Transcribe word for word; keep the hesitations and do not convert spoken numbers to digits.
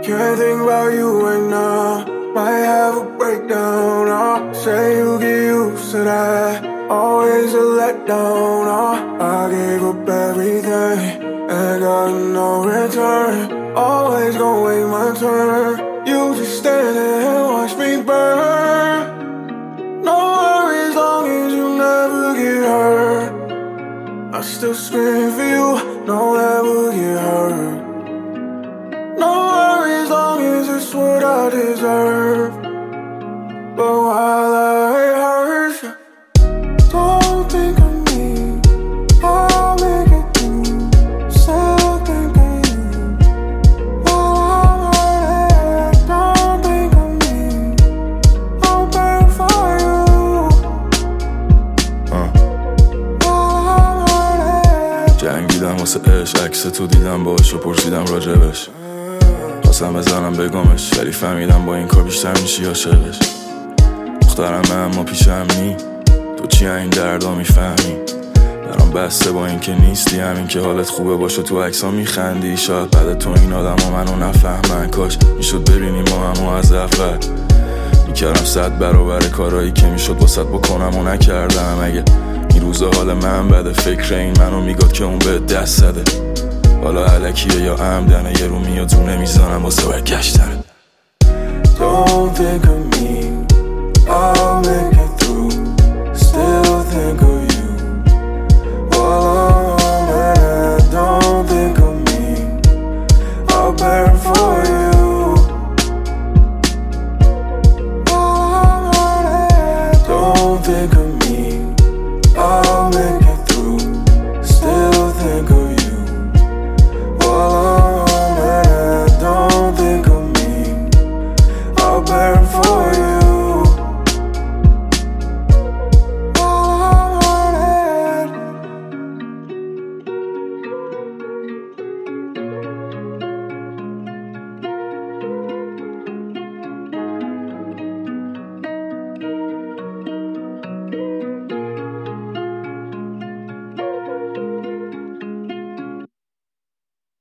Can't think about you right now. Might have a breakdown, oh. Say you get used to that. Always a letdown, oh. I gave up everything and got no return. Always gon' wait my turn. You just stand there and watch me burn. No worries, long as you never get hurt. I still scream for you, don't ever get hurt. No worries, long as it's what I deserve. But while I hurt you, don't think of me. I'll make it through. Still think of you. While I'm hurting, don't think of me. I'll burn for you. uh. While I'm hurting. جنگیدم واسه عشق، عکس تو دیدم باش و پرسیدم راجبش. خواستم بزنم بگمش ولی فهمیدم با این کار بیشتر میشی عاشقش. دخترمه اما پیشم نی، تو چی این دردا میفهمی؟ برام بسته با این که نیستی، همین که حالت خوبه باشه تو عکس‌ها میخندی. شاید بعد تو این آدم ها منو نفهمن، کاش میشد ببینی ما همو از اول. میکردم صد برابر کارایی که میشد واسط بکنم و نکردم. اگه این روزا حال من بده، فکر این منو میگاد که اون به دست زده. حالا علکیه یا عمدنه، یه رو میاد رو نمیزنم واسه باید گشتنه. Don't think of me, I'll make